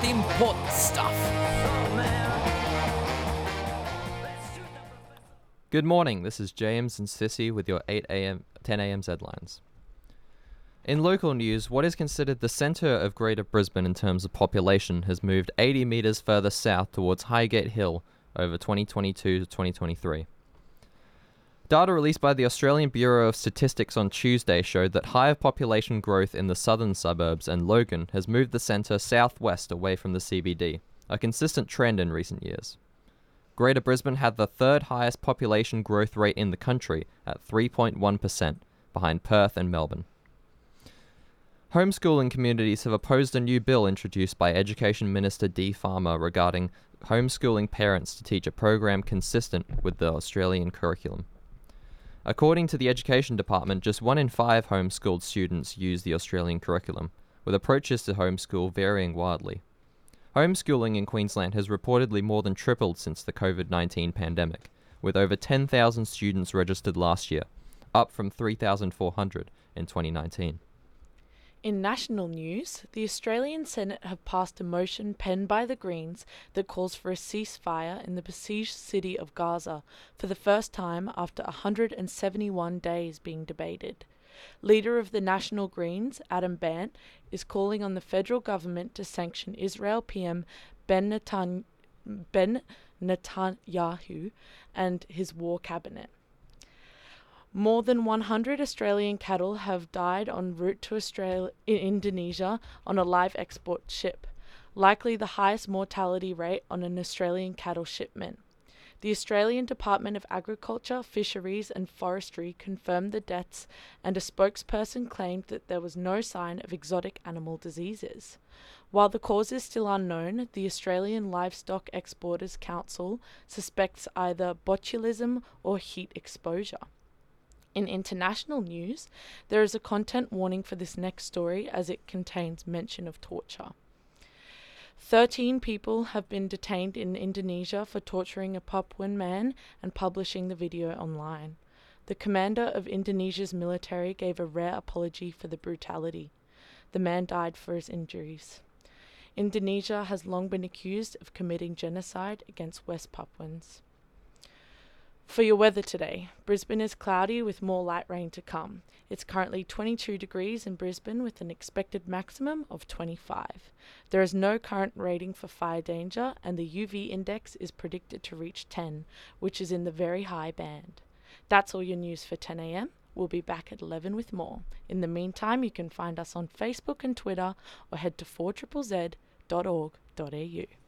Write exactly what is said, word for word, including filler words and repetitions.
the important stuff. Good morning, this is James and Sissy with your eight a.m. ten a.m. Zlines. In local news, what is considered the centre of Greater Brisbane in terms of population has moved eighty metres further south towards Highgate Hill over twenty twenty-two to twenty twenty-three. Data released by the Australian Bureau of Statistics on Tuesday showed that higher population growth in the southern suburbs and Logan has moved the centre southwest away from the C B D, a consistent trend in recent years. Greater Brisbane had the third highest population growth rate in the country at three point one percent, behind Perth and Melbourne. Homeschooling communities have opposed a new bill introduced by Education Minister Dee Farmer regarding homeschooling parents to teach a program consistent with the Australian curriculum. According to the Education Department, just one in five homeschooled students use the Australian curriculum, with approaches to homeschool varying wildly. Homeschooling in Queensland has reportedly more than tripled since the covid nineteen pandemic, with over ten thousand students registered last year, up from three thousand four hundred in twenty nineteen. In national news, the Australian Senate have passed a motion penned by the Greens that calls for a ceasefire in the besieged city of Gaza for the first time after one hundred seventy-one days being debated. Leader of the National Greens, Adam Bandt, is calling on the federal government to sanction Israel P M Ben, Netan- Ben Netanyahu and his war cabinet. More than one hundred Australian cattle have died en route to Australia, in Indonesia on a live export ship, likely the highest mortality rate on an Australian cattle shipment. The Australian Department of Agriculture, Fisheries and Forestry confirmed the deaths, and a spokesperson claimed that there was no sign of exotic animal diseases. While the cause is still unknown, the Australian Livestock Exporters Council suspects either botulism or heat exposure. In international news, there is a content warning for this next story as it contains mention of torture. Thirteen people have been detained in Indonesia for torturing a Papuan man and publishing the video online. The commander of Indonesia's military gave a rare apology for the brutality. The man died for his injuries. Indonesia has long been accused of committing genocide against West Papuans. For your weather today, Brisbane is cloudy with more light rain to come. It's currently twenty-two degrees in Brisbane with an expected maximum of twenty-five. There is no current rating for fire danger and the U V index is predicted to reach ten, which is in the very high band. That's all your news for ten a.m. We'll be back at eleven with more. In the meantime, you can find us on Facebook and Twitter or head to four Z Z Z dot org dot a u.